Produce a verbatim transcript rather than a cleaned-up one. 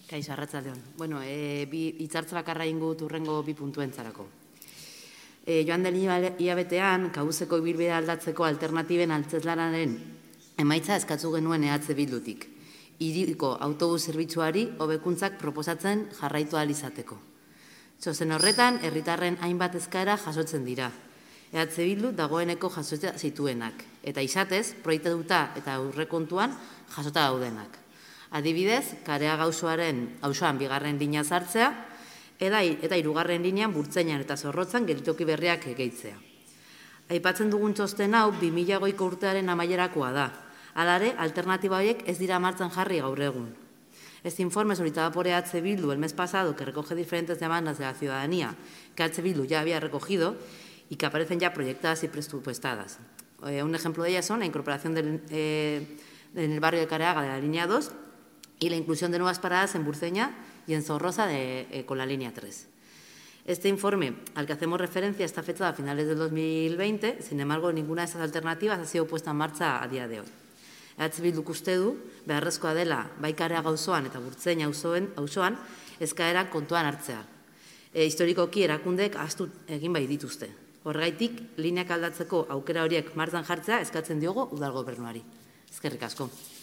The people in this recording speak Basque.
Kaixo, arratsaldeon. Bueno, e, bi hitzartze bakarra ingo dut hurrengo bi puntuentzarako. E, joan den hilabetean, kabuzeko ibilbidea aldatzeko alternatiben antzezlanaren emaitza eskatu genuen E H Bildutik. Hiriko autobus zerbitzuari hobekuntzak proposatzen jarraitu ahal izateko. Txosten horretan, herritarren hainbat eskaera jasotzen dira. E H Bildu dagoeneko jasotzea zituenak, eta izatez, proiektatuta eta aurrekontuan jasota daudenak. Adibidez, Karea auzoaren auzoan bigarren linea sartzea, eta hirugarren linean Burtzainan eta Zorrotzan geltoki berriak gehitzea. Aipatzen dugun txosten hau bi mila hogeiko urtearen amaierakoa da. Hala ere, alternatiba horiek ez dira martxan jarri gaur egun. Este informe solicitado por E H Bildu el mes pasado, que recoge diferentes demandas de la ciudadanía que E H Bildu ya había recogido y que aparecen ya proyectadas y presupuestadas. Eh, un ejemplo de ellas son la incorporación del, eh, en el barrio de Careaga de la línea dos y la inclusión de nuevas paradas en Burceña y en Zorroza de, eh, con la línea tres. Este informe, al que hacemos referencia, está fechado a finales del dos mil veinte, sin embargo, ninguna de estas alternativas ha sido puesta en marcha a día de hoy. E H Bilduk uste du, beharrezkoa dela, bai Kareaga auzoan eta Burtzeina auzoan, eskaerak kontuan hartzea. E, historikoki erakundek ahaztu egin bai dituzte. Horregaitik, lineak aldatzeko aukera horiek martxan jartzea eskatzen diogu udal gobernuari. Eskerrik asko.